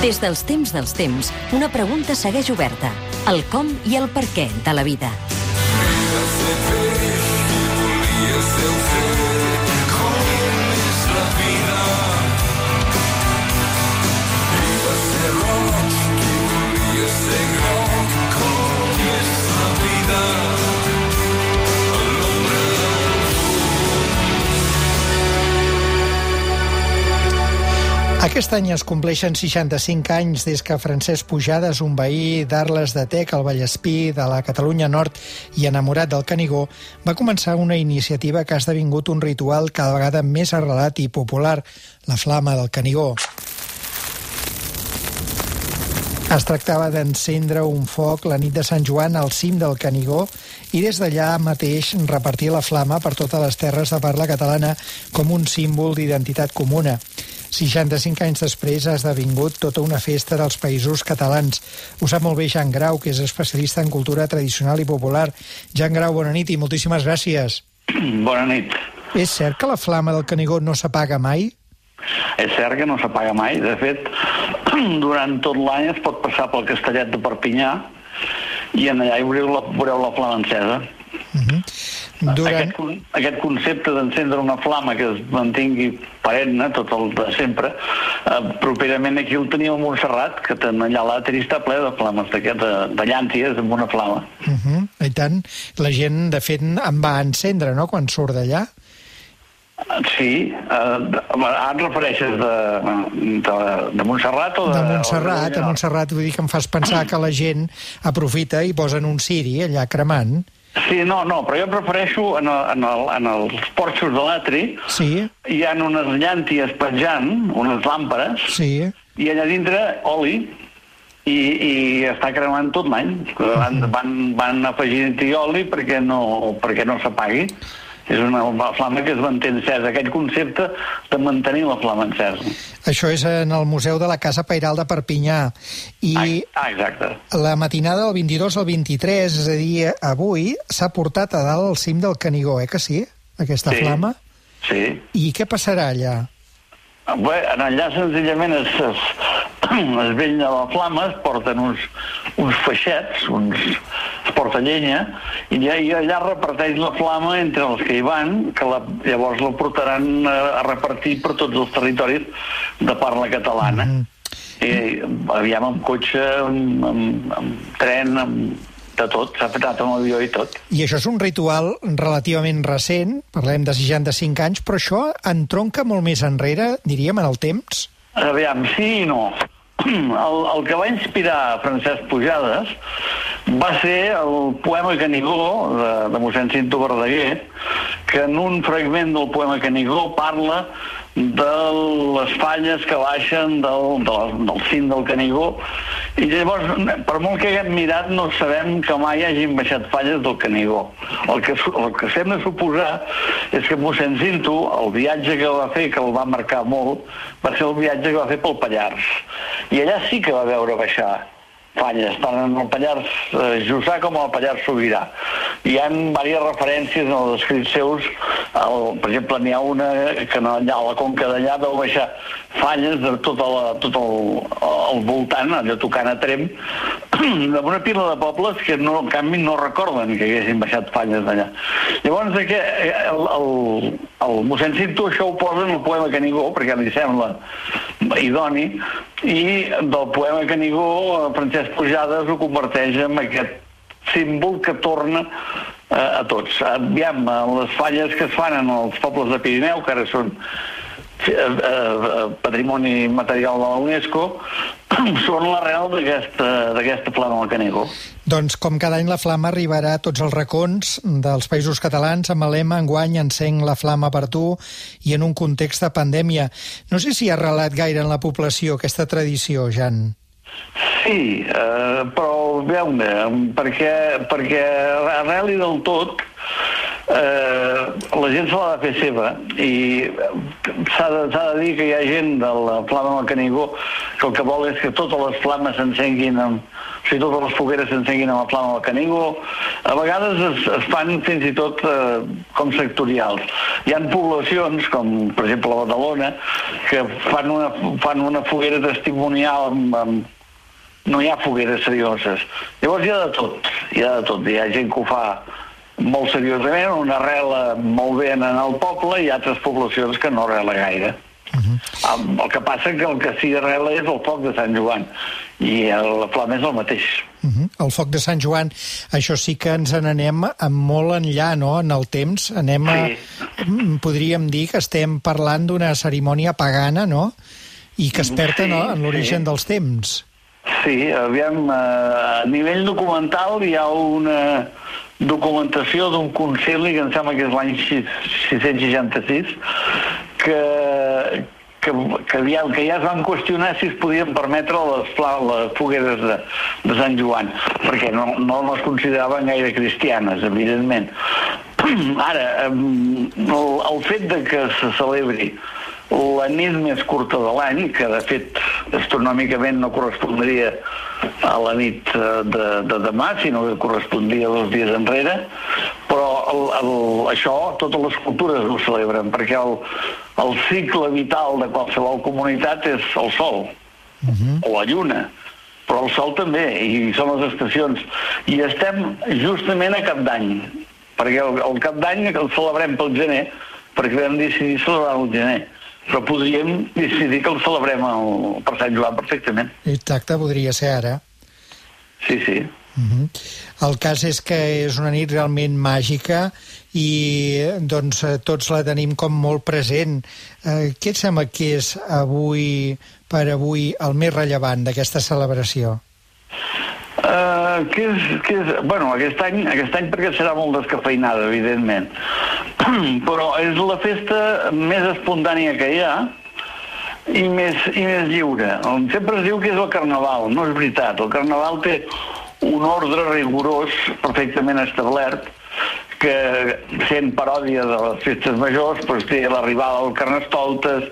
Des dels temps, una pregunta segueix oberta. El com i el per què de la vida. Aquest any es compleixen 65 anys des que Francesc Pujades, un veí d'Arles de Tec, al Vallespí, de la Catalunya Nord i enamorat del Canigó, va començar una iniciativa que ha esdevingut un ritual cada vegada més arrelat i popular, la Flama del Canigó. Es tractava d'encendre un foc la nit de Sant Joan al cim del Canigó i des d'allà mateix repartir la flama per totes les terres de parla catalana com un símbol d'identitat comuna. 65 anys després ha esdevingut tota una festa dels països catalans. Ho sap molt bé Jan Grau, que és especialista en cultura tradicional i popular. Jan Grau, bona nit i moltíssimes gràcies. Bona nit. És cert que la flama del Canigó no s'apaga mai? És cert que no s'apaga mai. De fet, durant tot l'any es pot passar pel Castellet de Perpinyà i en allà hi veureu la flama encesa. Aquest concepte d'encendre una flama que es mantingui perenne tot el de sempre, properament aquí el teníem a Montserrat, que allà l'Àteri està ple de flames, de llànties amb una flama. I tant, la gent de fet en va encendre, no?, quan surt d'allà. Sí, ara et refereixes de Montserrat o de... De Montserrat, vull dir que em fas pensar que la gent aprofita i posen un ciri allà cremant. Sí, no, però jo em refereixo en els porxos de l'Àteri. Sí. Hi ha unes llànties penjant, unes làmperes, sí. I allà dintre oli, i està cremant tot l'any. Van afegint-hi oli perquè no s'apagui. És una flama que es manté encesa, aquell concepte de mantenir la flama encesa. Això és en el Museu de la Casa Pairal de Perpinyà. Exacte. La matinada del 22 al 23, és a dir, avui, s'ha portat a dalt al cim del Canigó, que sí? Aquesta flama? Sí. I què passarà allà? Bé, allà senzillament es vetlla la flama, es porten uns feixets, es porta llenya, i allà reparteix la flama entre els que hi van, que llavors la portaran a repartir per tots els territoris de parla catalana. Aviam amb cotxe, amb tren, de tot, s'ha fet amb avió i tot. I això és un ritual relativament recent, parlem de 65 anys, però això entronca molt més enrere, diríem, en el temps? Aviam, sí i no. El que va inspirar Francesc Pujades va ser el poema Canigó de mossèn Cinto Verdaguer, que en un fragment del poema Canigó parla de les falles que baixen del cim del Canigó, i llavors, per molt que haguem mirat, no sabem que mai hagin baixat falles del Canigó. El que sembla suposar és que mossèn Cinto, el viatge que va fer, que el va marcar molt, va ser el viatge que va fer pel Pallars. I allà sí que va veure baixar falles, tant en el Pallars Jussà com en el Pallars Sobirà. Hi ha diverses referències en els escrits seus, per exemple, n'hi ha una que allà a la conca d'allà veu baixar falles de tot el voltant, allò tocant a Tremp, d'una pila de pobles que en canvi no recorden que haguessin baixat falles d'allà. Llavors el mossèn Cinto això ho posa en el poema Canigó, perquè li sembla idoni, i del poema Canigó Francesc Pujades ho converteix en aquest símbol que torna a tots. Aviam, les falles que es fan en els pobles de Pirineu, que ara són patrimoni material de la UNESCO, són l'arrel d'aquesta flama del Canigó. Doncs com cada any la flama arribarà a tots els racons dels països catalans amb el lema enguany encenc la flama per tu i en un context de pandèmia. No sé si ha arrelat gaire en la població aquesta tradició, Jan. Sí, però veu-ne, perquè arreli del tot la gent se l'ha de fer seva, i s'ha de dir que hi ha gent de la Flama del Canigó que el que vol és que totes les flames s'encenguin totes les fogueres s'encenguin amb la Flama del Canigó. A vegades es fan fins i tot com sectorials. Hi ha poblacions, com per exemple la Badalona, que fan una foguera testimonial no hi ha fogueres serioses. Llavors hi ha de tot. Hi ha gent que ho fa molt seriosament, una arrela molt bé en el poble, i altres poblacions que no arrela gaire. El que passa que el que sí arrela és el foc de Sant Joan, i la flama és el mateix. El foc de Sant Joan, això sí que ens n'anem molt enllà, no?, en el temps. Podríem dir que estem parlant d'una cerimònia pagana, no?, i que es perd en l'origen dels temps. Sí, aviam, a nivell documental hi ha una documentació d'un concili, que em sembla que és l'any 666, que ja es van qüestionar si es podien permetre les fogueres de Sant Joan, perquè no les consideraven gaire cristianes, evidentment. Ara, el fet de que se celebri la nit més curta de l'any, que de fet astronòmicament no correspondria a la nit de demà, sinó que correspondria 2 dies enrere, però això totes les cultures ho celebren, perquè el cicle vital de qualsevol comunitat és el sol, o la lluna, però el sol també, i són les estacions. I estem justament a Cap d'Any, perquè el Cap d'Any el celebrem pel gener, perquè vam decidir celebrar el gener, però podríem decidir que el celebrem per Sant Joan perfectament. Exacte, podria ser ara. Sí. El cas és que és una nit realment màgica i doncs tots la tenim com molt present. Què et sembla que és per avui el més rellevant d'aquesta celebració? Bueno, aquest any perquè serà molt descafeinada, evidentment, però és la festa més espontània que hi ha i més lliure. Sempre es diu que és el Carnaval, no és veritat. El Carnaval té un ordre rigorós perfectament establert, que sent paròdia de les festes majors, doncs té l'arribada del Carnestoltes,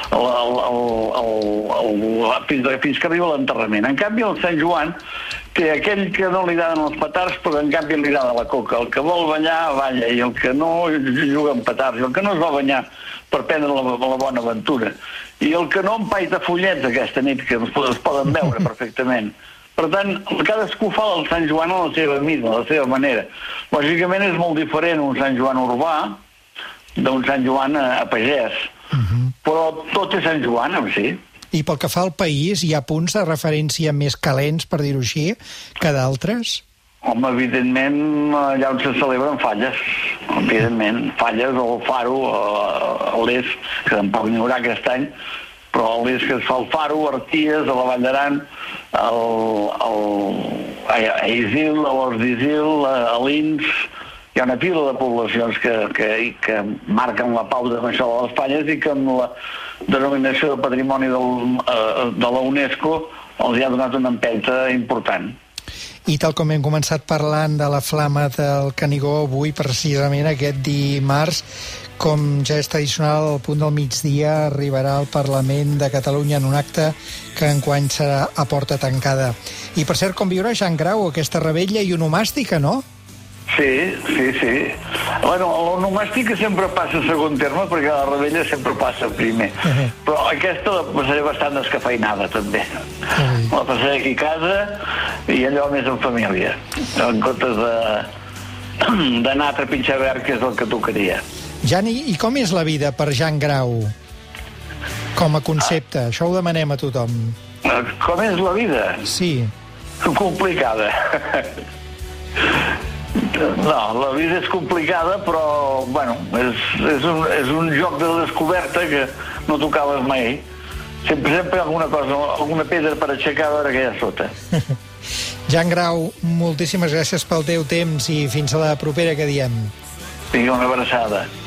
fins que arriba l'enterrament. En canvi, el Sant Joan té aquell que no li agraden els petards, però en canvi li agrada la coca. El que vol ballar, balla, i el que no juga amb petards, i el que no es va banyar per prendre la bona aventura. I el que no empaita fullets aquesta nit, que es poden veure perfectament. Per tant, cadascú fa el Sant Joan a la seva mida, a la seva manera. Lògicament és molt diferent un Sant Joan urbà d'un Sant Joan a pagès. Però tot és Sant Joan, sí. I pel que fa al país, hi ha punts de referència més calents, per dir-ho així, que d'altres? Home, evidentment, allà on se celebren falles. Evidentment, falles, o el Faro, a l'est, que tampoc n'hi haurà aquest any, però a l'est que es fa el Faro, Arties, a la Vall d'Aran, a Isil, a l'Horts d'Isil, a Lins. Hi ha una pila de poblacions que marquen la pauta amb això de les falles i que amb la denominació de patrimoni de la UNESCO els hi ha donat una empenta important. I tal com hem començat parlant de la Flama del Canigó avui, precisament aquest dimarts, com ja és tradicional, al punt del migdia arribarà al Parlament de Catalunya en un acte que enguany serà a porta tancada. I per cert, com viurà Jan Grau aquesta revetlla i onomàstica, no? Sí. Bueno, l'onomàstica sempre passa a segon terme perquè la revetlla sempre passa primer. Però aquesta la passaré bastant descafeinada, també. La passaré aquí a casa i allò més en família, en comptes d'anar a trepitjar verd, que és el que tocaria. Jan, i com és la vida per Jan Grau? Com a concepte, això ho demanem a tothom. Com és la vida? Sí. Complicada. No, la vida és complicada, però, bueno, és un joc de descoberta que no tocaves mai. Sempre hi ha alguna cosa, alguna pedra per aixecar, a veure què hi ha sota. Jan Grau, moltíssimes gràcies pel teu temps i fins a la propera, que diem. Vinga, una abraçada.